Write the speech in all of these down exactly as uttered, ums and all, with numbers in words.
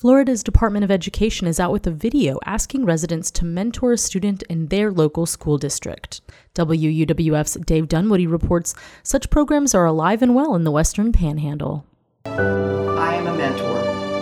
Florida's Department of Education is out with a video asking residents to mentor a student in their local school district. W U W F's Dave Dunwoody reports such programs are alive and well in the Western Panhandle. I am a mentor.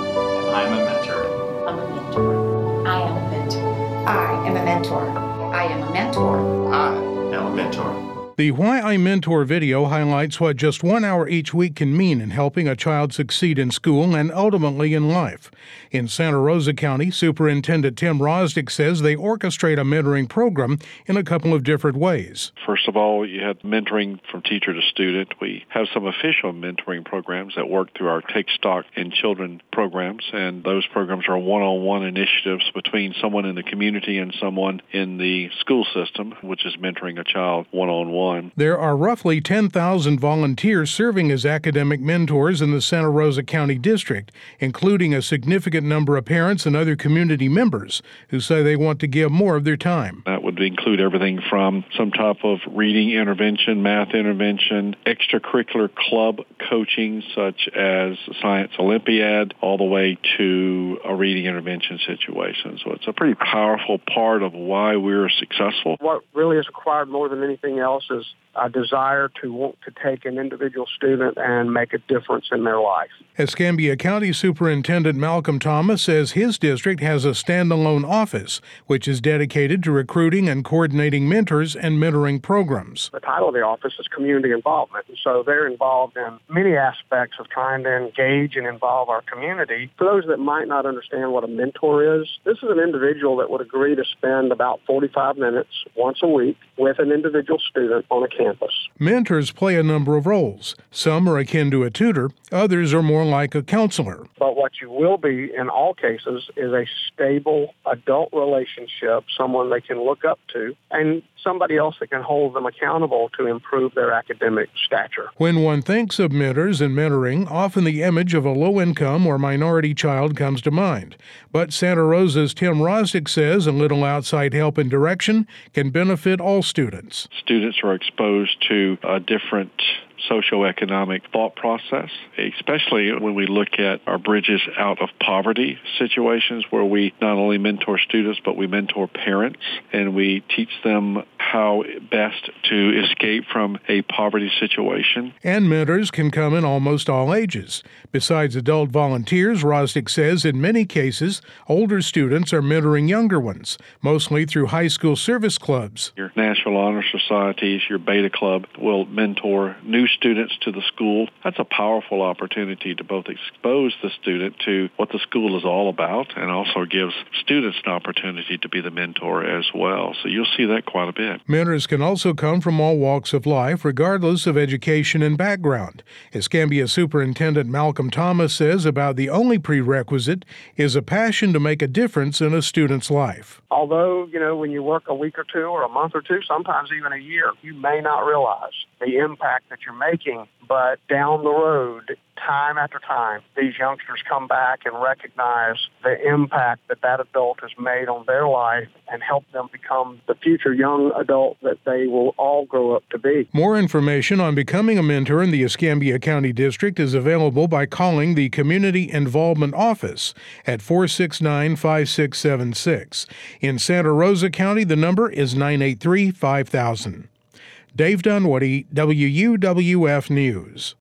I'm a mentor. I'm a mentor. I am a mentor. I am a mentor. I am a mentor. I am a mentor. The Why I Mentor video highlights what just one hour each week can mean in helping a child succeed in school and ultimately in life. In Santa Rosa County, Superintendent Tim Rosdick says they orchestrate a mentoring program in a couple of different ways. First of all, you have mentoring from teacher to student. We have some official mentoring programs that work through our Take Stock in Children programs, and those programs are one-on-one initiatives between someone in the community and someone in the school system, which is mentoring a child one-on-one. There are roughly ten thousand volunteers serving as academic mentors in the Santa Rosa County District, including a significant number of parents and other community members who say they want to give more of their time. That would include everything from some type of reading intervention, math intervention, extracurricular club coaching such as Science Olympiad, all the way to a reading intervention situation. So it's a pretty powerful part of why we're successful. What really is required more than anything else is a desire to want to take an individual student and make a difference in their life. Escambia County Superintendent Malcolm Thomas says his district has a standalone office, which is dedicated to recruiting and coordinating mentors and mentoring programs. The title of the office is Community Involvement, and so they're involved in many aspects of trying to engage and involve our community. For those that might not understand what a mentor is, this is an individual that would agree to spend about forty-five minutes once a week with an individual student on a campus. Mentors play a number of roles. Some are akin to a tutor, others are more like a counselor. But what you will be in all cases is a stable adult relationship, someone they can look up to, and somebody else that can hold them accountable to improve their academic stature. When one thinks of mentors and mentoring, often the image of a low-income or minority child comes to mind. But Santa Rosa's Tim Rosdick says a little outside help and direction can benefit all students. Students are exposed to a different socioeconomic thought process, especially when we look at our Bridges Out of Poverty situations where we not only mentor students, but we mentor parents, and we teach them how best to escape from a poverty situation. And mentors can come in almost all ages. Besides adult volunteers, Rosdick says in many cases, older students are mentoring younger ones, mostly through high school service clubs. Your National Honor Societies, your Beta Club will mentor new students to the school. That's a powerful opportunity to both expose the student to what the school is all about and also gives students an opportunity to be the mentor as well. So you'll see that quite a bit. Mentors can also come from all walks of life, regardless of education and background. Escambia Superintendent Malcolm Thomas says about the only prerequisite is a passion to make a difference in a student's life. Although, you know, when you work a week or two or a month or two, sometimes even a year, you may not realize the impact that you're making, but down the road, time after time, these youngsters come back and recognize the impact that that adult has made on their life and help them become the future young adult that they will all grow up to be. More information on becoming a mentor in the Escambia County District is available by calling the Community Involvement Office at four six nine, five six seven six. In Santa Rosa County, the number is nine eight three, five thousand. Dave Dunwoody, W U W F News.